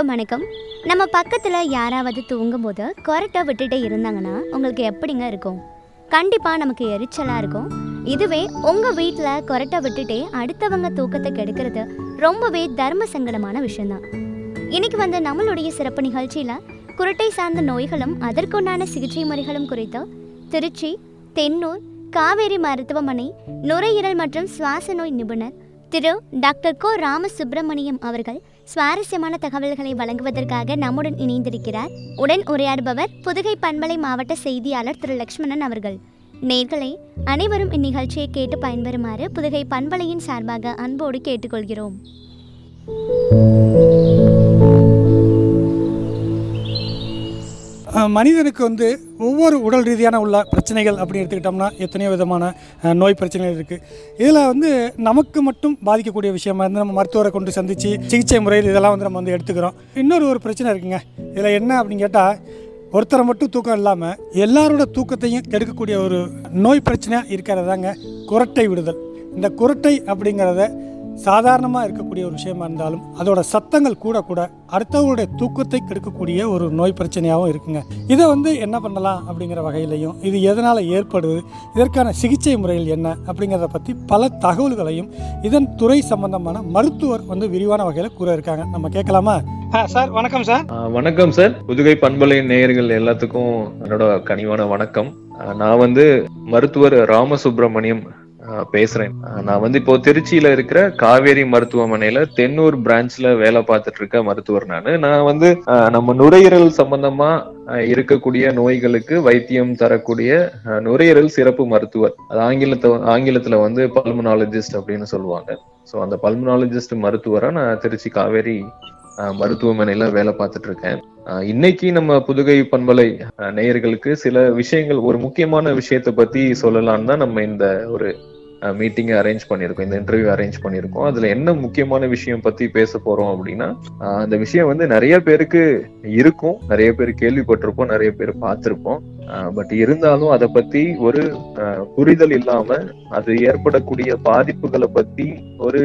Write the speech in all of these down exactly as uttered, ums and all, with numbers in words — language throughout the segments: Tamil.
எல்லாருக்கும் வணக்கம். நம்ம பக்கத்தில் யாராவது தூங்கும்போது கொரட்டை விட்டுட்டே இருந்தாங்கன்னா உங்களுக்கு எப்படிங்க இருக்கும்? கண்டிப்பாக நமக்கு எரிச்சலாக இருக்கும். இதுவே உங்கள் வீட்டில் கொரட்டை விட்டுட்டே அடுத்தவங்க தூக்கத்தை கெடுக்கிறது ரொம்பவே தர்ம சங்கடமான விஷயம்தான். இன்னைக்கு வந்து நம்மளுடைய சிறப்பு நிகழ்ச்சியில் குரட்டை சார்ந்த நோய்களும் அதற்குண்டான சிகிச்சை முறைகளும் குறித்து திருச்சி தென்னூர் காவேரி மருத்துவமனை நுரையீரல் மற்றும் சுவாச நோய் நிபுணர் திரு டாக்டர் கோ ராமசுப்ரமணியம் அவர்கள் சுவாரஸ்யமான தகவல்களை வழங்குவதற்காக நம்முடன் இணைந்திருக்கிறார். உடன் உரையாடுபவர் புதுகை பண்பலை மாவட்ட செய்தியாளர் திரு லக்ஷ்மணன் அவர்கள். நேயர்களே, அனைவரும் இந்நிகழ்ச்சியை கேட்டு பயன்பெறுமாறு புதுகை பண்பலையின் சார்பாக அன்போடு கேட்டுக்கொள்கிறோம். மனிதனுக்கு வந்து ஒவ்வொரு உடல் ரீதியான உள்ள பிரச்சனைகள் அப்படி எடுத்துக்கிட்டோம்னா எத்தனையோ விதமான நோய் பிரச்சனைகள் இருக்குது. இதில் வந்து நமக்கு மட்டும் பாதிக்கக்கூடிய விஷயமா இருந்து நம்ம மருத்துவரை கொண்டு சந்தித்து சிகிச்சை முறையில் இதெல்லாம் வந்து நம்ம வந்து எடுத்துக்கிறோம். இன்னொரு ஒரு பிரச்சனை இருக்குங்க. இதில் என்ன அப்படின்னு கேட்டால், ஒருத்தரை மட்டும் தூக்கம் இல்லாமல் எல்லாரோட தூக்கத்தையும் கெடுக்கக்கூடிய ஒரு நோய் பிரச்சனையாக இருக்கிறதாங்க குரட்டை விடுதல். இந்த குரட்டை அப்படிங்கிறத சாதாரணமாக இருக்கக்கூடிய ஒரு விஷயமா இருந்தாலும் அதோட சத்தங்கள் கூட கூட அடுத்தவங்களுடைய தூக்கத்தை கெடுக்கக்கூடிய ஒரு நோய் பிரச்சனையாகவும் இருக்குங்க. இதை வந்து என்ன பண்ணலாம் அப்படிங்கிற வகையிலையும், இது எதனால் ஏற்படுது, இதற்கான சிகிச்சை முறைகள் என்ன அப்படிங்கிறத பற்றி பல தகவல்களையும் இதன் துறை சம்பந்தமான மருத்துவர் வந்து விரிவான வகையில் கூற இருக்காங்க. நம்ம கேட்கலாமா? சார் வணக்கம். சார் வணக்கம் சார். புதுகை பண்பலை நேயர்கள் எல்லாத்துக்கும் என்னோட கனிவான வணக்கம். நான் வந்து மருத்துவர் ராமசுப்ரமணியம் பேசுறேன். நான் வந்து இப்போ திருச்சியில இருக்கிற காவேரி மருத்துவமனையில தென்னூர் பிரான்ச்ல வேலை பார்த்துட்டு இருக்க மருத்துவர். நானு நான் வந்து நம்ம நுரையீரல் சம்பந்தமா இருக்கக்கூடிய நோய்களுக்கு வைத்தியம் தரக்கூடிய நுரையீரல் சிறப்பு மருத்துவர். அது ஆங்கிலத்தை ஆங்கிலத்துல வந்து பல்மனாலஜிஸ்ட் அப்படின்னு சொல்லுவாங்க. ஸோ அந்த பல்மனாலஜிஸ்ட் மருத்துவரா நான் திருச்சி காவேரி மருத்துவமனையில வேலை பார்த்துட்டு இருக்கேன். இன்னைக்கு நம்ம புதுகை பண்பலை நேயர்களுக்கு சில விஷயங்கள், ஒரு முக்கியமான விஷயத்தை பத்தி சொல்லலாம்னு தான் நம்ம இந்த ஒரு மீட்டிங் அரேஞ்ச் பண்ணிருக்கோம், இந்த இன்டர்வியூ அரேஞ்ச் பண்ணிருக்கோம். அதுல என்ன முக்கியமான விஷயம் பத்தி பேச போறோம் அப்படின்னா, அந்த விஷயம் வந்து நிறைய பேருக்கு இருக்கும், நிறைய பேர் கேள்விப்பட்டிருப்போம், நிறைய பேர் பார்த்திருப்போம். பட் இருந்தாலும் அதை பத்தி ஒரு புரிதல் இல்லாம அது ஏற்படக்கூடிய பாதிப்புகளை பத்தி ஒரு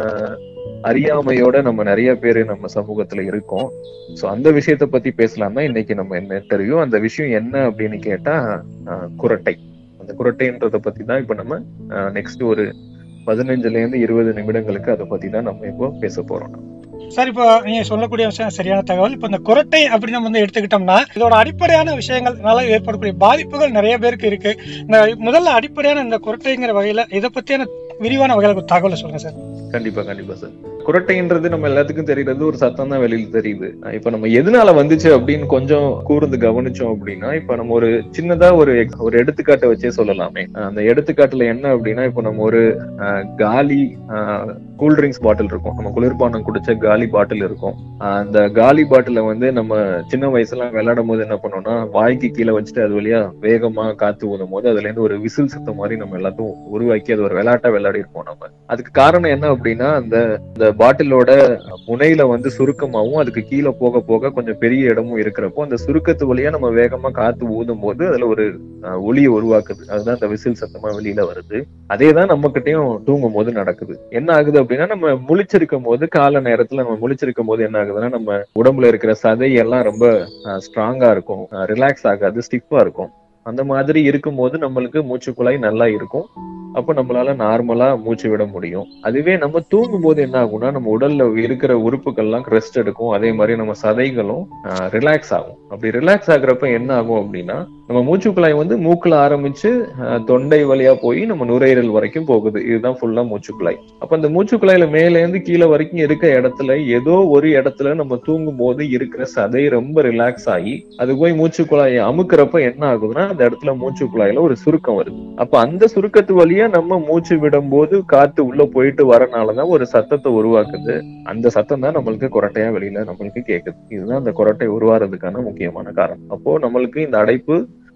அறியாமையோட நம்ம நிறைய பேரு நம்ம சமூகத்துல இருக்கோம். சோ அந்த விஷயத்த பத்தி பேசலாம் தான் இன்னைக்கு நம்ம என்ன இன்டர்வியூ. அந்த விஷயம் என்ன அப்படின்னு கேட்டா குரட்டை. அந்த குரட்டைன்றத பத்தி தான் இப்ப நம்ம நெக்ஸ்ட் ஒரு பதினஞ்சுல இருந்து இருபது நிமிடங்களுக்கு அதை பத்தி தான் நம்ம இப்போ பேச போறோம். சார், இப்போ நீங்க சொல்லக்கூடிய விஷயம் சரியான தகவல். இப்போ இந்த குரட்டை அப்படின்னு நம்ம வந்து எடுத்துக்கிட்டோம்னா இதோட அடிப்படையான விஷயங்கள்னால ஏற்படக்கூடிய பாதிப்புகள் நிறைய பேருக்கு இருக்கு. இந்த முதல்ல அடிப்படையான இந்த குரட்டைங்கிற வகையில இதை பத்தியான விரிவான வகையில தகவலை சொல்லுங்க சார். கண்டிப்பா கண்டிப்பா சார். குரட்டைன்றது நம்ம எல்லாத்துக்கும் தெரியுறது ஒரு சத்தம் தான் வெளியில தெரியுது. இப்ப நம்ம எதனால வந்துச்சு அப்படின்னு கொஞ்சம் கூர்ந்து கவனிச்சோம் அப்படின்னா, இப்ப நம்ம ஒரு சின்னதா ஒரு ஒரு எடுத்துக்காட்டை வச்சே சொல்லலாமே. அந்த எடுத்துக்காட்டுல என்ன அப்படின்னா, இப்ப நம்ம ஒரு காலி கூல்ட்ரிங்க்ஸ் பாட்டில் இருக்கும், நம்ம குளிர்பானம் குடிச்ச காலி பாட்டில் இருக்கும். அந்த காலி பாட்டில வந்து நம்ம சின்ன வயசுல விளையாடும் போது என்ன பண்ணோம்னா, வாய்க்கு கீழே வச்சுட்டு அது வழியா வேகமா காத்து ஊதும் போது அதுல இருந்து ஒரு விசில் சத்தம் மாதிரி நம்ம எல்லாத்தையும் உருவாக்கி அது ஒரு விளையாட்டா விளையாடி இருப்போம் நம்ம. அதுக்கு காரணம் என்ன அப்படின்னா, அந்த பாட்டிலோட முனையில வந்து சுருக்கமாவும் அதுக்கு கீழே போக போக கொஞ்சம் பெரிய இடமும் இருக்கிறப்போ அந்த சுருக்கத்து வழியா நம்ம வேகமா காத்து ஊதும் போது அதுல ஒரு ஒலியை உருவாக்குது. அதுதான் அந்த விசில் சத்தமா வெளியில வருது. அதேதான் நம்ம கிட்டையும் தூங்கும் போது நடக்குது. என்ன ஆகுது அப்படின்னா, நம்ம முழிச்சிருக்கும் போது கால நேரத்துல நம்ம முழிச்சிருக்கும் போது என்ன ஆகுதுன்னா, நம்ம உடம்புல இருக்கிற சதை எல்லாம் ரொம்ப ஸ்ட்ராங்கா இருக்கும், ரிலாக்ஸ் ஆகாது, ஸ்டிஃபா இருக்கும். அந்த மாதிரி இருக்கும் போது நம்மளுக்கு மூச்சுக்குழாய் நல்லா இருக்கும். அப்ப நம்மளால நார்மலா மூச்சு விட முடியும். அதுவே நம்ம தூங்கும் போது என்ன ஆகும்னா, நம்ம உடல்ல இருக்கிற உறுப்புகள்லாம் ரெஸ்ட் எடுக்கும். அதே மாதிரி நம்ம சதைகளும் ரிலாக்ஸ் ஆகும். அப்படி ரிலாக்ஸ் ஆகுறப்ப என்ன ஆகும் அப்படின்னா, நம்ம மூச்சுக்குழாய் வந்து மூக்குல ஆரம்பிச்சு தொண்டை வழியா போய் நம்ம நுரையீரல் வரைக்கும் போகுது. இதுதான் ஃபுல்லா மூச்சுக்குழாய். அப்ப அந்த மூச்சுக்குழாயில மேல இருந்து கீழே வரைக்கும் இருக்க இடத்துல ஏதோ ஒரு இடத்துல நம்ம தூங்கும் போது இருக்கிற சதை ரொம்ப ரிலாக்ஸ் ஆகி அது போய் மூச்சுக்குழாயை அமுக்கிறப்ப என்ன ஆகுதுன்னா, அந்த இடத்துல மூச்சுக்குழாயில ஒரு சுருக்கம் வருது. அப்ப அந்த சுருக்கத்து வழியா நம்ம மூச்சு விடும் போது காத்து உள்ள போயிட்டு வரனாலதான் ஒரு சத்தத்தை உருவாக்குது. அந்த சத்தம் தான் நம்மளுக்கு குரட்டையா வெளியில நம்மளுக்கு கேக்குது. இதுதான் அந்த குரட்டை உருவாறதுக்கான முக்கியமான காரணம். அப்போ நம்மளுக்கு இந்த அடைப்பு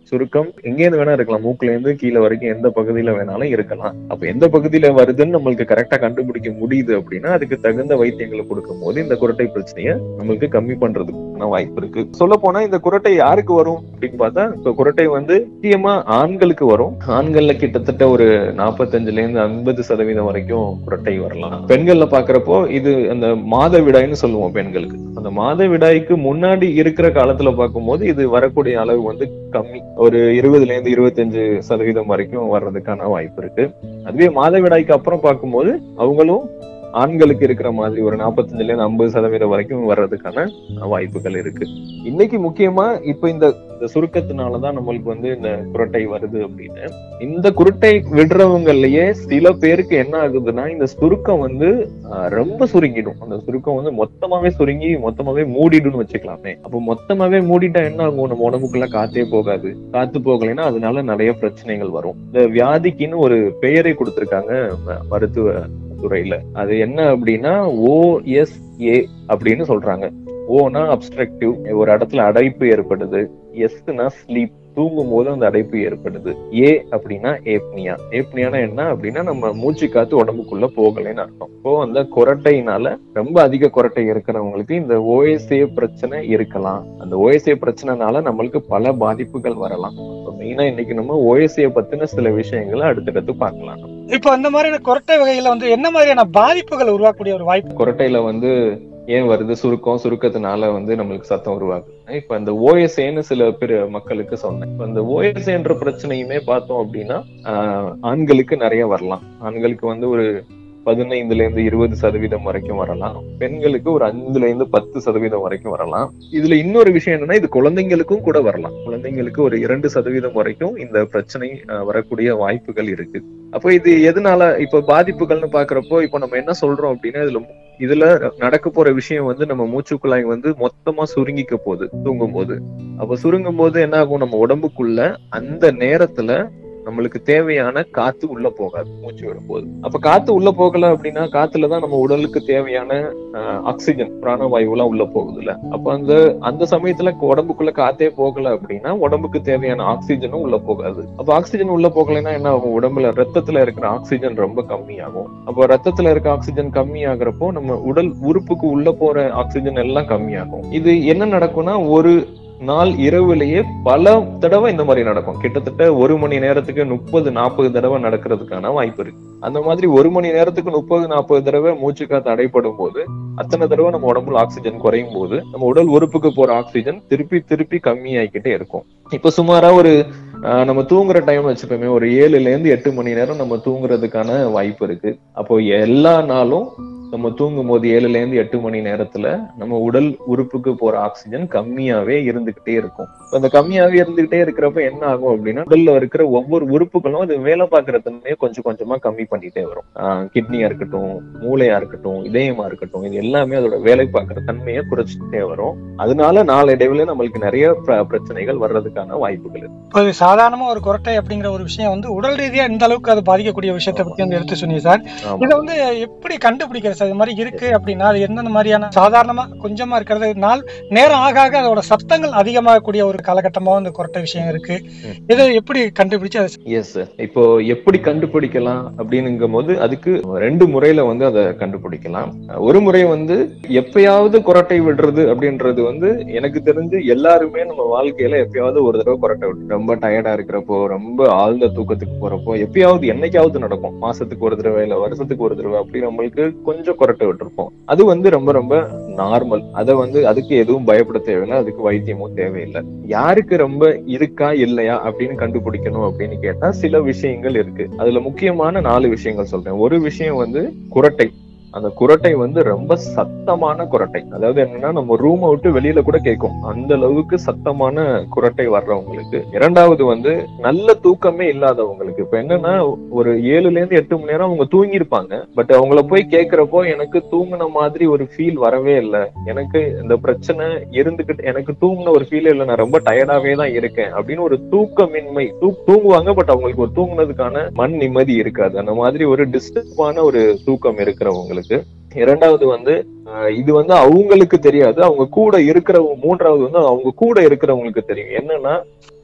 சுருக்கம் எங்கேயிருந்து வேணா இருக்கலாம், மூக்குல இருந்து கீழே வரைக்கும் எந்த பகுதியில வேணாலும் இருக்கலாம். அப்ப எந்த பகுதியில வருதுன்னு நம்மளுக்கு கரெக்டா கண்டுபிடிக்க முடியுது அப்படின்னா அதுக்கு தகுந்த வைத்தியங்களை கொடுக்கும் போது இந்த குரட்டை பிரச்சனையை நம்மளுக்கு கம்மி பண்றதுக்கான வாய்ப்பு இருக்கு. சொல்ல போனா இந்த குரட்டை யாருக்கு வரும் அப்படின்னு பார்த்தா, இப்ப குரட்டை வந்து முக்கியமா ஆண்களுக்கு வரும். ஆண்கள்ல கிட்டத்தட்ட ஒரு நாற்பத்தஞ்சுல இருந்து ஐம்பது சதவீதம் வரைக்கும் குரட்டை வரலாம். பெண்கள்ல பாக்குறப்போ இது அந்த மாதவிடாய்னு சொல்லுவோம் பெண்களுக்கு. அந்த மாதவிடாய்க்கு முன்னாடி இருக்கிற காலத்துல பார்க்கும்போது இது வரக்கூடிய அளவு வந்து கம்மி, ஒரு இருபதுல இருந்து இருபத்தஞ்சு சதவீதம் வரைக்கும் வர்றதுக்கான வாய்ப்பு இருக்கு. அதுவே மாதவிடாய்க்கு அப்புறம் பார்க்கும்போது அவங்களும் ஆண்களுக்கு இருக்கிற மாதிரி ஒரு நாற்பத்தஞ்சுல இருந்து ஐம்பது சதவீதம் வரைக்கும் வர்றதுக்கான வாய்ப்புகள் இருக்கு. இன்னைக்கு முக்கியமா இப்ப இந்த சுருக்கத்தினாலதான் நம்மளுக்கு வந்து இந்த குரட்டை வருது அப்படின்னு. இந்த குரட்டை விடுறவங்கலயே சில பேருக்கு என்ன ஆகுதுன்னா இந்த சுருக்கம் வந்து ரொம்ப சுருங்கிடும். அந்த சுருக்கம் வந்து மொத்தமாவே சுருங்கி மொத்தமாவே மூடிடுன்னு வச்சுக்கலாமே. அப்போ மொத்தமாவே மூடிட்டா என்ன ஆகும், நம்ம உடம்புக்குள்ள காத்தே போகாது. காத்து போகலைன்னா அதனால நிறைய பிரச்சனைகள் வரும். இந்த வியாதிக்குன்னு ஒரு பெயரை கொடுத்திருக்காங்க மருத்துவ துறையில. அது என்ன அப்படின்னா ஓ எஸ் ஏ அப்படின்னு சொல்றாங்க. ஓனா அப்ஸ்ட்ரக்டிவ், ஒரு இடத்துல அடைப்பு ஏற்படுது. எஸ்னா ஸ்லீப், தூங்கும் போது அந்த அடைப்பு ஏற்படுது. ஏ அப்படின்னா ஏப்னியா. ஏப்னியானா என்ன அப்படின்னா நம்ம மூச்சு காத்து உடம்புக்குள்ள போகலைன்னு அர்த்தம். இப்போ அந்த குரட்டையினால ரொம்ப அதிக குரட்டை இருக்கிறவங்களுக்கு இந்த ஓஎஸ்ஏ பிரச்சனை இருக்கலாம். அந்த ஓஎஸ்ஏ பிரச்சனைனால நம்மளுக்கு பல பாதிப்புகள் வரலாம். மெயினா இன்னைக்கு நம்ம ஓஎஸ்ஏ பத்தின சில விஷயங்களை அடுத்தடுத்து பார்க்கலாம். இப்போ அந்த மாதிரியான குரட்டை வகையில வந்து என்ன மாதிரியான பாதிப்புகள் உருவாக்கக்கூடிய ஒரு வாய்ப்பு? குரட்டையில வந்து ஏன் வருது சுருக்கம், சுருக்கத்தினால வந்து நம்மளுக்கு சத்தம் உருவாகுது. இப்ப அந்த ஓஎஸ்ஏன்னு சில பேர் மக்களுக்கு சொன்னேன். இப்ப அந்த ஓஎஸ்ஏன்ற பிரச்சனையுமே பார்த்தோம் அப்படின்னா ஆஹ் ஆண்களுக்கு நிறைய வரலாம். ஆண்களுக்கு வந்து ஒரு பதினைந்துல இருந்து இருபது சதவீதம் வரைக்கும் வரலாம். பெண்களுக்கு ஒரு அஞ்சுல இருந்து பத்து சதவீதம் வரைக்கும் வரலாம். இதுல இன்னொரு விஷயம் என்னன்னா இது குழந்தைங்களுக்கும் கூட வரலாம். குழந்தைங்களுக்கு ஒரு இரண்டு சதவீதம் வரைக்கும் இந்த பிரச்சனை வரக்கூடிய வாய்ப்புகள் இருக்கு. அப்போ இது எதனால இப்ப பாதிப்புகள்னு பாக்குறப்போ இப்ப நம்ம என்ன சொல்றோம் அப்படின்னா இதுல இதுல நடக்க போற விஷயம் வந்து நம்ம மூச்சுக்குழாய் வந்து மொத்தமா சுருங்கிக்க போகுது தூங்கும் போது. அப்ப சுருங்கும் போது என்ன ஆகும், நம்ம உடம்புக்குள்ள அந்த நேரத்துல நம்மளுக்கு தேவையான காத்து உள்ள போகாது மூச்சு விடும்போது. அப்ப காத்து உள்ள போகல அப்படின்னா காத்துலதான் நம்ம உடலுக்கு தேவையான ஆக்சிஜன் பிராணவாயு எல்லாம் உள்ள போகுது இல்ல. அப்ப அந்த அந்த சமயத்துல உடம்புக்குள்ள காத்தே போகல அப்படின்னா உடம்புக்கு தேவையான ஆக்சிஜனும் உள்ள போகாது. அப்ப ஆக்சிஜன் உள்ள போகலைன்னா என்ன ஆகும், உடம்புல ரத்தத்துல இருக்கிற ஆக்சிஜன் ரொம்ப கம்மியாகும். அப்போ ரத்தத்துல இருக்க ஆக்சிஜன் கம்மி ஆகுறப்போ நம்ம உடல் உறுப்புக்கு உள்ள போற ஆக்சிஜன் எல்லாம் கம்மியாகும். இது என்ன நடக்கும்னா ஒரு நாள் இரவுலயே பல தடவை இந்த மாதிரி நடக்கும். கிட்டத்தட்ட ஒரு மணி நேரத்துக்கு முப்பது நாற்பது தடவை நடக்கிறதுக்கான வாய்ப்பு இருக்கு. அந்த மாதிரி ஒரு மணி நேரத்துக்கு முப்பது நாற்பது தடவை மூச்சு காத்து அடைப்படும் போது அத்தனை தடவை நம்ம உடம்புல ஆக்சிஜன் குறையும் போது நம்ம உடல் உறுப்புக்கு போற ஆக்சிஜன் திருப்பி திருப்பி கம்மியாகிக்கிட்டே இருக்கும். இப்ப சுமாரா ஒரு நம்ம தூங்குற டைம் வச்சுப்போமே, ஒரு ஏழுல இருந்து எட்டு மணி நேரம் நம்ம தூங்குறதுக்கான வாய்ப்பு இருக்கு. அப்போ எல்லா நாளும் நம்ம தூங்கும் போது ஏழுல இருந்து எட்டு மணி நேரத்துல நம்ம உடல் உறுப்புக்கு போற ஆக்சிஜன் கம்மியாவே இருந்துகிட்டே இருக்கும். அந்த கம்மியாவே இருந்துகிட்டே இருக்கிறப்ப என்ன ஆகும் அப்படின்னா உடல்ல இருக்கிற ஒவ்வொரு உறுப்புகளும் அது வேலை பார்க்கற தன்மையை கொஞ்சம் கொஞ்சமா கம்மி பண்ணிட்டே வரும். ஆஹ் கிட்னியா இருக்கட்டும், மூளையா இருக்கட்டும், இதயமா இருக்கட்டும், இது எல்லாமே அதோட வேலை பார்க்கற தன்மையை குறைச்சிட்டே வரும். அதனால நாளடைவுல நம்மளுக்கு நிறைய பிரச்சனைகள் வர்றதுக்கான வாய்ப்புகள் இருக்கு. சாதாரணமா ஒரு குரட்டை அப்படிங்கிற ஒரு விஷயம் வந்து உடல் ரீதியா இந்த அளவுக்கு அது பாதிக்கக்கூடிய விஷயத்தை பத்தி வந்து எடுத்து சொன்னீங்க சார். இதை வந்து எப்படி கண்டுபிடிக்கிற சார் இது மாதிரி இருக்கு அப்படின்னா அது எந்தெந்த மாதிரியான சாதாரணமா கொஞ்சமா இருக்கிறது நாள் நேரம் ஆக ஆக அதோட சத்தங்கள் அதிகமாகக்கூடிய ஒரு காலகட்டமா இந்த குரட்டை விஷயம் இருக்கு. இதை எப்படி கண்டுபிடிச்சு? எஸ் சார், இப்போ எப்படி கண்டுபிடிக்கலாம் அப்படின்னுங்கும் போது அதுக்கு ரெண்டு முறையில வந்து அதை கண்டுபிடிக்கலாம். ஒரு முறை வந்து எப்பயாவது குரட்டை விடுறது அப்படின்றது வந்து எனக்கு தெரிஞ்சு எல்லாருமே நம்ம வாழ்க்கையில எப்பயாவது ஒரு தடவை குரட்டை விட்டு ரொம்ப டயர்டா இருக்கிறப்போ, ரொம்ப ஆழ்ந்த தூக்கத்துக்கு போறப்போ, எப்பயாவது என்னைக்காவது நடக்கும். மாசத்துக்கு ஒரு தடவை இல்ல வருஷத்துக்கு ஒரு தடவை அப்படி நம்மளுக்கு கொஞ்சம் குரட்டை விட்டுருப்போம். அது வந்து ரொம்ப ரொம்ப நார்மல். அதை வந்து அதுக்கு எதுவும் பயப்பட தேவையில்லை, அதுக்கு வைத்தியமும் தேவையில்லை. யாருக்கு ரொம்ப இருக்கா இல்லையா அப்படின்னு கண்டுபிடிக்கணும் அப்படின்னு கேட்டா சில விஷயங்கள் இருக்கு. அதுல முக்கியமான நாலு விஷயங்கள் சொல்றேன். ஒரு விஷயம் வந்து குரட்டை. அந்த குரட்டை வந்து ரொம்ப சத்தமான குரட்டை. அதாவது என்னன்னா நம்ம ரூமை விட்டு வெளியில கூட கேட்கும் அந்த அளவுக்கு சத்தமான குரட்டை வர்றவங்களுக்கு. இரண்டாவது வந்து நல்ல தூக்கமே இல்லாதவங்களுக்கு. இப்ப என்னன்னா ஒரு ஏழுல இருந்து எட்டு மணி நேரம் அவங்க தூங்கி இருப்பாங்க. பட் அவங்கள போய் கேட்கிறப்போ எனக்கு தூங்கின மாதிரி ஒரு ஃபீல் வரவே இல்லை, எனக்கு இந்த பிரச்சனை இருந்துகிட்டு எனக்கு தூங்கின ஒரு ஃபீல் இல்லை, நான் ரொம்ப டயர்டாவே தான் இருக்கேன் அப்படின்னு ஒரு தூக்கமின்மை. தூ தூங்குவாங்க பட் அவங்களுக்கு ஒரு தூங்குனதுக்கான மன நிம்மதி இருக்காது. அந்த மாதிரி ஒரு டிஸ்டர்பான ஒரு தூக்கம் இருக்கிறவங்களுக்கு. இரண்டாவது வந்து இது வந்து அவங்களுக்கு தெரியாது, அவங்க கூட இருக்கிறவங்க. மூன்றாவது வந்து அவங்க கூட இருக்கிறவங்களுக்கு தெரியும். என்னன்னா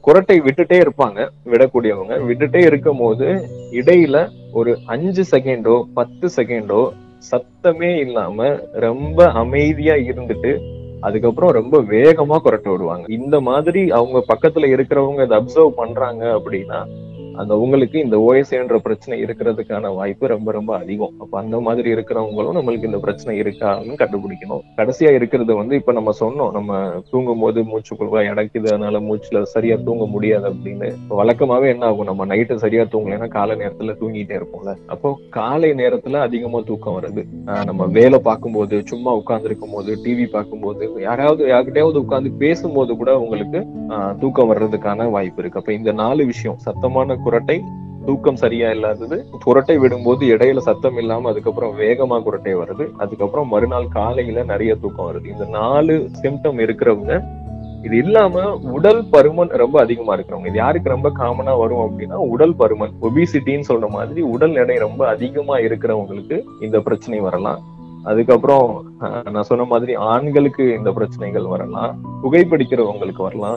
குரட்டை விட்டுட்டே இருப்பாங்க. விடக்கூடியவங்க விட்டுட்டே இருக்கும் போது இடையில ஒரு அஞ்சு செகண்டோ பத்து செகண்டோ சத்தமே இல்லாம ரொம்ப அமைதியா இருந்துட்டு அதுக்கப்புறம் ரொம்ப வேகமா குரட்டை விடுவாங்க. இந்த மாதிரி அவங்க பக்கத்துல இருக்கிறவங்க இதை அப்சர்வ் பண்றாங்க அப்படின்னா அந்த உங்களுக்கு இந்த ஓஎஸ்ஏன்ற பிரச்சனை இருக்கிறதுக்கான வாய்ப்பு ரொம்ப ரொம்ப அதிகம். அப்ப அந்த மாதிரி இருக்கிறவங்களும் நம்மளுக்கு இந்த பிரச்சனை இருக்கான்னு கண்டுபிடிக்கணும். கடைசியா இருக்கிறது வந்து இப்ப நம்ம சொன்னோம், நம்ம தூங்கும் போது மூச்சுக்குள்ள அடைக்குது, அதனால மூச்சுல சரியா தூங்க முடியாது அப்படின்னு. வழக்கமாவே என்ன ஆகும், நம்ம நைட்டு சரியா தூங்கலைன்னா காலை நேரத்துல தூங்கிட்டே இருப்போம்ல. அப்போ காலை நேரத்துல அதிகமா தூக்கம் வருது. ஆஹ் நம்ம வேலை பார்க்கும்போது, சும்மா உட்கார்ந்து இருக்கும் போது, டிவி பார்க்கும்போது, யாராவது யார்கிட்டயாவது உட்கார்ந்து பேசும்போது கூட உங்களுக்கு ஆஹ் தூக்கம் வர்றதுக்கான வாய்ப்பு இருக்கு. அப்ப இந்த நாலு விஷயம், சத்தமான குரட்டை, தூக்கம் சரியா இல்லாதது, குரட்டை விடும்போது இடையில சத்தம் இல்லாம அதுக்கப்புறம் வேகமா குரட்டை வருது, அதுக்கப்புறம் மறுநாள் காலையில நிறைய தூக்கம் வருது. இந்த நாலு சிம்டம் இருக்கிறவங்க, இது இல்லாம உடல் பருமன் ரொம்ப அதிகமா இருக்கிறவங்க, இது யாருக்கு ரொம்ப காமனா வரும் அப்படின்னா உடல் பருமன், ஒபிசிட்டின்னு சொல்ற மாதிரி உடல் எடை ரொம்ப அதிகமா இருக்கிறவங்களுக்கு இந்த பிரச்சனை வரலாம். அதுக்கப்புறம் நான் சொன்ன மாதிரி ஆண்களுக்கு இந்த பிரச்சனைகள் வரலாம், புகைப்பிடிக்கிறவங்களுக்கு வரலாம்,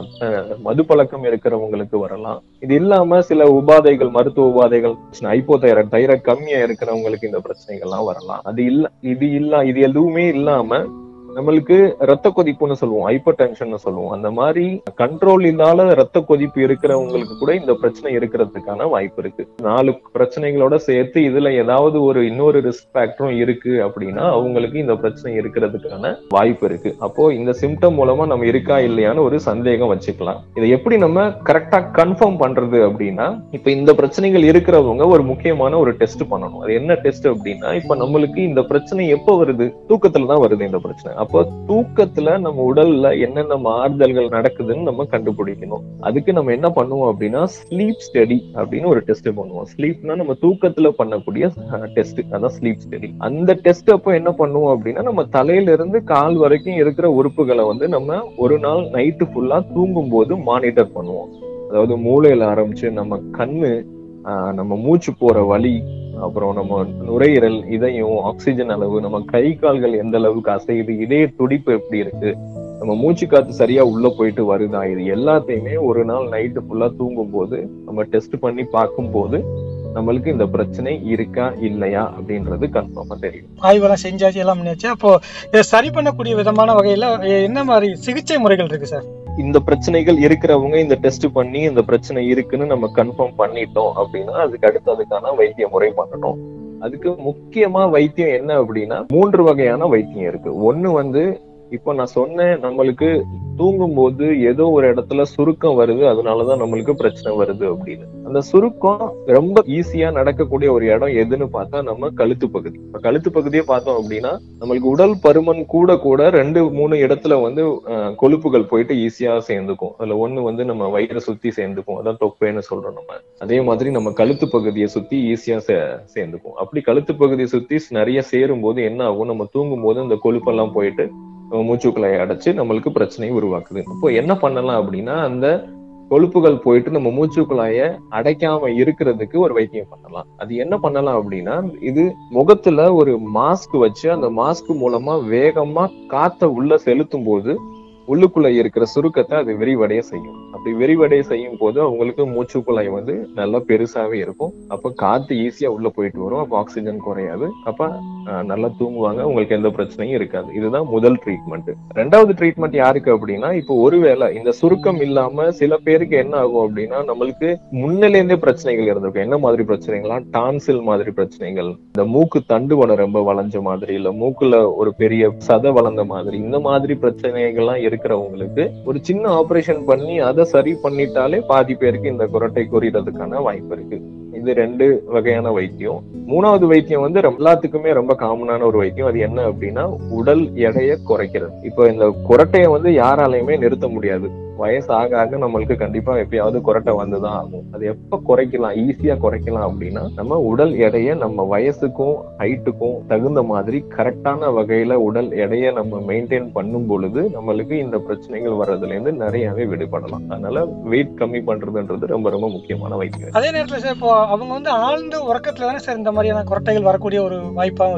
மது பழக்கம் இருக்கிறவங்களுக்கு வரலாம். இது இல்லாம சில உபாதைகள், மருத்துவ உபாதைகள், ஹைப்போதைராய்டு, தைராய்டு கம்மியா இருக்கிறவங்களுக்கு இந்த பிரச்சனைகள்லாம் வரலாம். அது இல்ல இது இல்ல இது எதுவுமே இல்லாம நம்மளுக்கு ரத்த கொதிப்புன்னு சொல்லுவோம், ஹைப்பர் டென்ஷன் சொல்லுவோம், அந்த மாதிரி கண்ட்ரோல் இல்லாத ரத்த கொதிப்பு இருக்கிறவங்களுக்கு கூட இந்த பிரச்சனை இருக்கிறதுக்கான வாய்ப்பு இருக்கு. நாலு பிரச்சனைகளோட சேர்த்து இதுல ஏதாவது ஒரு இன்னொரு ரிஸ்க் ஃபேக்டரும் இருக்கு அப்படின்னா அவங்களுக்கு இந்த பிரச்சனை இருக்கிறதுக்கான வாய்ப்பு இருக்கு. அப்போ இந்த சிம்டம் மூலமா நம்ம இருக்கா இல்லையான்னு ஒரு சந்தேகம் வச்சுக்கலாம். இதை எப்படி நம்ம கரெக்டா கன்ஃபார்ம் பண்றது அப்படின்னா, இப்ப இந்த பிரச்சனைகள் இருக்கிறவங்க ஒரு முக்கியமான ஒரு டெஸ்ட் பண்ணணும். அது என்ன டெஸ்ட் அப்படின்னா, இப்ப நம்மளுக்கு இந்த பிரச்சனை எப்ப வருது, தூக்கத்துலதான் வருது இந்த பிரச்சனை. அப்போ தூக்கத்துல நம்ம உடல்ல என்னென்ன மாறுதல்கள் நடக்குதுன்னு நம்ம கண்டுபிடிக்கணும். அதுக்கு நம்ம என்ன பண்ணுவோம் அப்படின்னா ஸ்லீப் ஸ்டடி அப்படின்னு ஒரு டெஸ்ட் பண்ணுவோம். ஸ்லீப்னா நம்ம தூக்கத்துல பண்ணக்கூடிய டெஸ்ட், அதான் ஸ்லீப் ஸ்டடி. அந்த டெஸ்ட் அப்போ என்ன பண்ணுவோம் அப்படின்னா, நம்ம தலையில இருந்து கால் வரைக்கும் இருக்கிற உறுப்புகளை வந்து நம்ம ஒரு நாள் நைட்டு ஃபுல்லா தூங்கும் போது மானிட்டர் பண்ணுவோம். அதாவது மூளையில ஆரம்பிச்சு நம்ம கண்ணு, ஆஹ் நம்ம மூச்சு போற வலி, அப்புறம் நம்ம நுரையீரல், இதயம், ஆக்சிஜன் அளவு, நம்ம கை கால்கள் எந்த அளவுக்கு அசையுது, இதய துடிப்பு எப்படி இருக்கு, நம்ம மூச்சு காத்து சரியா உள்ள போயிட்டு வருதா, இது எல்லாத்தையுமே ஒரு நாள் நைட்டு ஃபுல்லா தூங்கும் போது நம்ம டெஸ்ட் பண்ணி பார்க்கும் போது நம்மளுக்கு இந்த பிரச்சனை இருக்கா இல்லையா அப்படின்றது கன்ஃபார்மா தெரியும். ஆய்வெல்லாம் செஞ்சாச்சு, எல்லாம் பண்ணியாச்சு. அப்போ இதை சரி பண்ணக்கூடிய விதமான வகையில என்ன மாதிரி சிகிச்சை முறைகள் இருக்கு சார்? இந்த பிரச்சனைகள் இருக்கிறவங்க இந்த டெஸ்ட் பண்ணி இந்த பிரச்சனை இருக்குன்னு நம்ம கன்ஃபார்ம் பண்ணிட்டோம் அப்படின்னா அதுக்கு அடுத்து அதுக்கான வைத்திய முறை பண்ணணும். அதுக்கு முக்கியமா வைத்தியம் என்ன அப்படின்னா மூன்று வகையான வைத்தியம் இருக்கு. ஒண்ணு வந்து இப்ப நான் சொன்னேன், நம்மளுக்கு தூங்கும் போது ஏதோ ஒரு இடத்துல சுருக்கம் வருது, அதனாலதான் நம்மளுக்கு பிரச்சனை வருது அப்படின்னு. அந்த சுருக்கம் ரொம்ப ஈஸியா நடக்கக்கூடிய ஒரு இடம் எதுன்னு பார்த்தா நம்ம கழுத்து பகுதி. இப்ப கழுத்து பகுதியே பார்த்தோம் அப்படின்னா நம்மளுக்கு உடல் பருமன் கூட கூட ரெண்டு மூணு இடத்துல வந்து அஹ் கொழுப்புகள் போயிட்டு ஈஸியா சேர்ந்துக்கும். அதுல ஒண்ணு வந்து நம்ம வயிறை சுத்தி சேர்ந்துக்கும், அதான் தொப்பைன்னு சொல்றோம் நம்ம. அதே மாதிரி நம்ம கழுத்து பகுதியை சுத்தி ஈஸியா சே சேர்ந்துக்கும். அப்படி கழுத்து பகுதியை சுத்தி நிறைய சேரும் போது என்ன ஆகும், நம்ம தூங்கும் போது அந்த கொழுப்பெல்லாம் போயிட்டு மூச்சுக்குள்ளாயை அடைச்சு நம்மளுக்கு பிரச்சனையை உருவாக்குது. அப்போ என்ன பண்ணலாம் அப்படின்னா, அந்த கொழுப்புகள் போயிட்டு நம்ம மூச்சுக்குள்ளாய அடைக்காம இருக்கிறதுக்கு ஒரு வைத்தியம் பண்ணலாம். அது என்ன பண்ணலாம் அப்படின்னா, இது முகத்துல ஒரு மாஸ்க் வச்சு அந்த மாஸ்க் மூலமா வேகமா காத்த உள்ள செலுத்தும் போது உள்ளுக்குள்ள இருக்கிற சுருக்கத்தை அது விரிவடைய செய்யும். அப்படி விரிவடைய செய்யும் போது அவங்களுக்கு மூச்சுக்குழாய் வந்து நல்லா பெருசாவே இருக்கும். அப்ப காத்து ஈஸியா உள்ள போயிட்டு வரும், அப்ப ஆக்சிஜன் குறையாது, அப்ப நல்லா தூங்குவாங்க, உங்களுக்கு எந்த பிரச்சனையும் இருக்காது. இதுதான் முதல் ட்ரீட்மெண்ட். ரெண்டாவது ட்ரீட்மெண்ட் யாருக்கு அப்படின்னா, இப்போ ஒருவேளை இந்த சுருக்கம் இல்லாம சில பேருக்கு என்ன ஆகும் அப்படின்னா, நம்மளுக்கு முன்னிலேருந்தே பிரச்சனைகள் இருந்திருக்கும். என்ன மாதிரி பிரச்சனைகள்லாம், டான்சில் மாதிரி பிரச்சனைகள், இந்த மூக்கு தண்டு வளம் ரொம்ப வளைஞ்ச மாதிரி, இல்ல மூக்குல ஒரு பெரிய சதை வளர்ந்த மாதிரி, இந்த மாதிரி பிரச்சனைகள்லாம் இருக்கிறவங்களுக்கு ஒரு சின்ன ஆபரேஷன் பண்ணி அதை சரி பண்ணிட்டாலே பாதி பேருக்கு இந்த குரட்டை குறையிறதுக்கான வாய்ப்பு இருக்கு. இது ரெண்டு வகையான வைத்தியம். மூணாவது வைத்தியம் வந்து எல்லாத்துக்குமே ரொம்ப காமனான ஒரு வைத்தியம். அது என்ன அப்படின்னா, உடல் எடையை குறைக்கிறது. இப்போ இந்த குரட்டையை வந்து யாராலையுமே நிறுத்த முடியாது. வயசு ஆக ஆக நம்மளுக்கு கண்டிப்பா எப்பயாவது குரட்டை வந்துதான் ஆகும். அது எப்ப குறைக்கலாம், ஈஸியா குறைக்கலாம் அப்படின்னா, நம்ம உடல் எடையை நம்ம வயசுக்கும் ஹைட்டுக்கும் தகுந்த மாதிரி கரெக்டான வகையில உடல் எடையை நம்ம மெயின்டைன் பண்ணும் பொழுது நம்மளுக்கு இந்த பிரச்சனைகள் வர்றதுல இருந்து நிறையவே விடுபடலாம். அதனால வெயிட் கம்மி பண்றதுன்றது ரொம்ப ரொம்ப முக்கியமான வைத்தியம். அதே நேரத்துல சார், இப்போ அவங்க வந்து ஆழ்ந்த உறக்கத்துல தானே சார் இந்த மாதிரியான குரட்டைகள் வரக்கூடிய ஒரு வாய்ப்பாகவும் இருக்கு.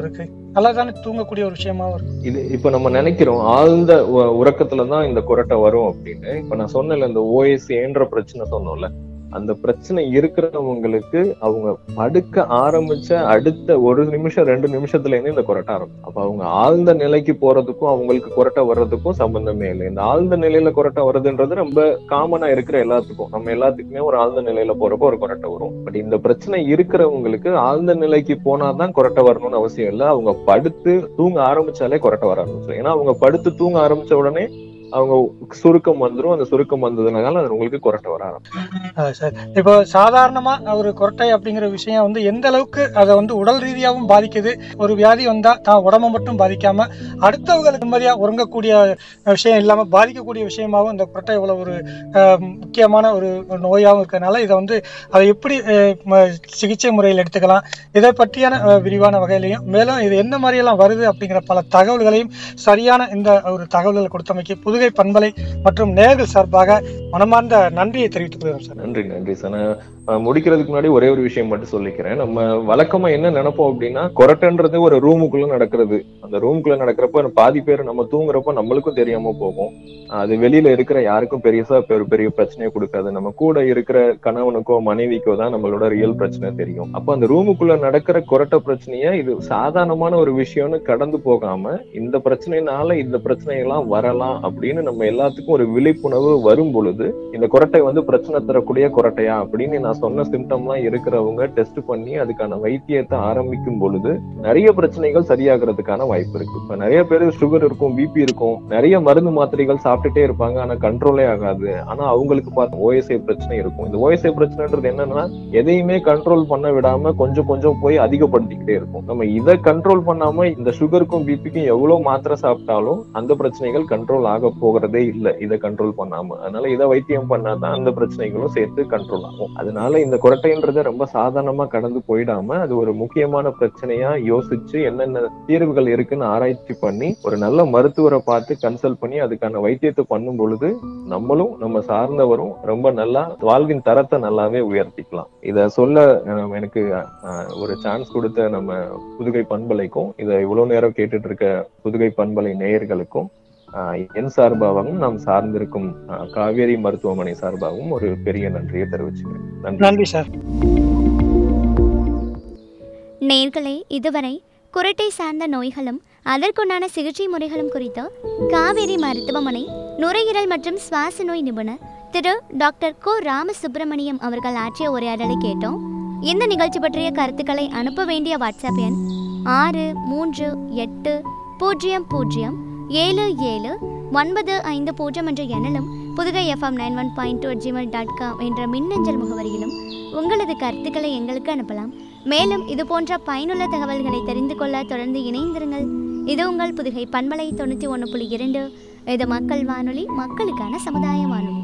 நல்லா தானே தூங்கக்கூடிய ஒரு விஷயமாவும் இருக்கும். இது இப்ப நம்ம நினைக்கிறோம் ஆழ்ந்த உ- உறக்கத்துலதான் இந்த குரட்டை வரும் அப்படின்னு. இப்ப நான் சொன்னேன்ல இந்த ஓஎஸ்ஏன்ற பிரச்சனை சொன்னோம்ல, அந்த பிரச்சனை இருக்கிறவங்களுக்கு அவங்க படுக்க ஆரம்பிச்ச அடுத்த ஒரு நிமிஷம் ரெண்டு நிமிஷத்துல இருந்து இந்த குரட்டை ஆரம்பிக்கும். அப்ப அவங்க ஆழ்ந்த நிலைக்கு போறதுக்கும் அவங்களுக்கு குரட்டை வர்றதுக்கும் சம்பந்தமே இல்லை. இந்த ஆழ்ந்த நிலையில குரட்டை வருதுன்றது ரொம்ப காமனா இருக்கிற எல்லாத்துக்கும், நம்ம எல்லாத்துக்குமே ஒரு ஆழ்ந்த நிலையில போறப்போ ஒரு குரட்டை வரும். பட் இந்த பிரச்சனை இருக்கிறவங்களுக்கு ஆழ்ந்த நிலைக்கு போனாதான் குரட்டை வரணும்னு அவசியம் இல்லை. அவங்க படுத்து தூங்க ஆரம்பிச்சாலே குரட்டை வர ஆரம்பிச்சிடும். ஏன்னா அவங்க படுத்து தூங்க ஆரம்பிச்ச உடனே அவங்க சுருக்கம் வந்துடும். அந்த சுருக்கம் வந்ததுனால அது உங்களுக்கு குரட்டை வர ஆரம்பிக்கும். சார், இப்போ சாதாரணமா ஒரு கொரட்டை அப்படிங்கிற விஷயம் வந்து எந்த அளவுக்கு அதை வந்து உடல் ரீதியாகவும் பாதிக்குது, ஒரு வியாதி வந்தா தான் உடம்ப மட்டும் பாதிக்காம அடுத்தவங்களுக்கு நிம்மதியா உறங்கக்கூடிய விஷயம் இல்லாம பாதிக்கக்கூடிய விஷயமாகவும் இந்த கொரட்டை இவ்வளவு ஒரு முக்கியமான ஒரு நோயாகவும் இருக்கிறதுனால இதை வந்து அதை எப்படி சிகிச்சை முறையில் எடுத்துக்கலாம், இதை பற்றியான விரிவான வகையிலையும் மேலும் இது என்ன மாதிரியெல்லாம் வருது அப்படிங்கிற பல தகவல்களையும் சரியான இந்த ஒரு தகவல்களை கொடுத்தமைக்கு புதுகை பண்பலை மற்றும் நேயர்கள் சார்பாக மனமார்ந்த நன்றியை தெரிவித்துக் கொள்கிறோம் சார். நன்றி நன்றி சார். நான் முடிக்கிறதுக்கு முன்னாடி ஒரே ஒரு விஷயம் மட்டும் சொல்லிக்கிறேன். நம்ம வழக்கமா என்ன நினைப்போம் அப்படின்னா, கொரட்டைன்றது ஒரு ரூமுக்குள்ள நடக்கிறது. அந்த ரூமுக்குள்ள நடக்கிறப்ப பாதி பேர் நம்ம தூங்குறப்ப நம்மளுக்கும் தெரியாம போகும். அது வெளியில இருக்கிற யாருக்கும் பெரியசா பெரிய பெரிய பிரச்சனையை கொடுக்காது. நம்ம கூட இருக்கிற கணவனுக்கோ மனைவிக்கோ தான் நம்மளோட ரியல் பிரச்சனை தெரியும். அப்ப அந்த ரூமுக்குள்ள நடக்கிற கொரட்டை பிரச்சனைய இது சாதாரணமான ஒரு விஷயம்னு கடந்து போகாம, இந்த பிரச்சனைனால இந்த பிரச்சனையெல்லாம் வரலாம் அப்படின்னு நம்ம எல்லாத்துக்கும் ஒரு விழிப்புணர்வு வரும் பொழுது, இந்த கொரட்டை வந்து பிரச்சனை தரக்கூடிய கொரட்டையா அப்படின்னு நான் சொன்ன சிம்டம்லாம் இருக்கிறவங்க டெஸ்ட் பண்ணி அதுக்கான வைத்தியத்தை ஆரம்பிக்கும் பொழுது நிறைய பிரச்சனைகள் சரியாகிறதுக்கான வாய்ப்பு இருக்கு. இப்ப நிறைய பேர் சுகர் இருக்கும், பிபி இருக்கும், நிறைய மருந்து மாத்திரைகள் சாப்பிட்டுட்டே இருப்பாங்க, ஆனா கண்ட்ரோலே ஆகாது. ஆனா அவங்களுக்கு பார்த்து ஓஎஸ்ஏ பிரச்சனை இருக்கும். இந்த ஓஎஸ்ஏ பிரச்சனைன்றது என்னன்னா, எதையுமே கண்ட்ரோல் பண்ண விடாம கொஞ்சம் கொஞ்சம் போய் அதிகப்படுத்திக்கிட்டே இருக்கும். நம்ம இதை கண்ட்ரோல் பண்ணாம இந்த சுகருக்கும் பிபிக்கும் எவ்வளவு மாத்திரை சாப்பிட்டாலும் அந்த பிரச்சனைகள் கண்ட்ரோல் ஆக போகிறதே இல்லை, இதை கண்ட்ரோல் பண்ணாம. அதனால இதை வைத்தியம் பண்ணாதான் அந்த பிரச்சனைகளும் சேர்த்து கண்ட்ரோல் ஆகும். அதனால இந்த கொரட்டைன்றதை ரொம்ப சாதாரணமா கடந்து போயிடாம அது ஒரு முக்கியமான பிரச்சனையா யோசிச்சு என்னென்ன தீர்வுகள் இருக்குன்னு ஆராய்ச்சி பண்ணி ஒரு நல்ல மருத்துவரை பார்த்து கன்சல்ட் பண்ணி அதுக்கான வைத்தியத்தை பண்ணும் பொழுது நம்மளும் நம்ம சார்ந்தவரும் ரொம்ப நல்லா வாழ்வின் தரத்தை நல்லாவே உயர்த்திக்கலாம். இத சொல்ல எனக்கு ஒரு சான்ஸ் கொடுத்த நம்ம புதுகை பண்பலைக்கும், இதை இவ்வளவு நேரம் கேட்டுட்டு இருக்க புதுகை பண்பலை நேயர்களுக்கும் என் சார்பாகவும் நாம் சார்ந்திருக்கும் காவேரி மருத்துவமனை சார்பாகவும் ஒரு பெரிய நன்றியை தெரிவிச்சுக்கிறேன். நன்றி சார். நேயர்களே, இதுவரை குரட்டை சார்ந்த நோய்களும் அதற்குண்டான சிகிச்சை முறைகளும் குறித்து காவேரி மருத்துவமனை நுரையீரல் மற்றும் சுவாச நோய் நிபுணர் திரு டாக்டர் கோ ராமசுப்பிரமணியம் அவர்கள் ஆற்றிய உரையாடலை கேட்டோம். இந்த நிகழ்ச்சி பற்றிய கருத்துக்களை அனுப்ப வேண்டிய வாட்ஸ்அப் எண் ஆறு மூன்று எட்டு பூஜ்ஜியம் பூஜ்ஜியம் ஏழு ஏழு ஒன்பது ஐந்து பூஜ்ஜியம் என்ற எண்ணிலும் Pudugai FM nine one point two Gmail dot com என்ற மின்னஞ்சல் முகவரியிலும் உங்களது கருத்துக்களை எங்களுக்கு அனுப்பலாம். மேலும் இது போன்ற பயனுள்ள தகவல்களை தெரிந்து கொள்ள தொடர்ந்து இணைந்திருங்கள். இது உங்கள் புதுகை பண்பலை தொண்ணூற்றி ஒன்று புள்ளி இரண்டு. இது மக்கள் வானொலி, மக்களுக்கான சமுதாய வானொலி.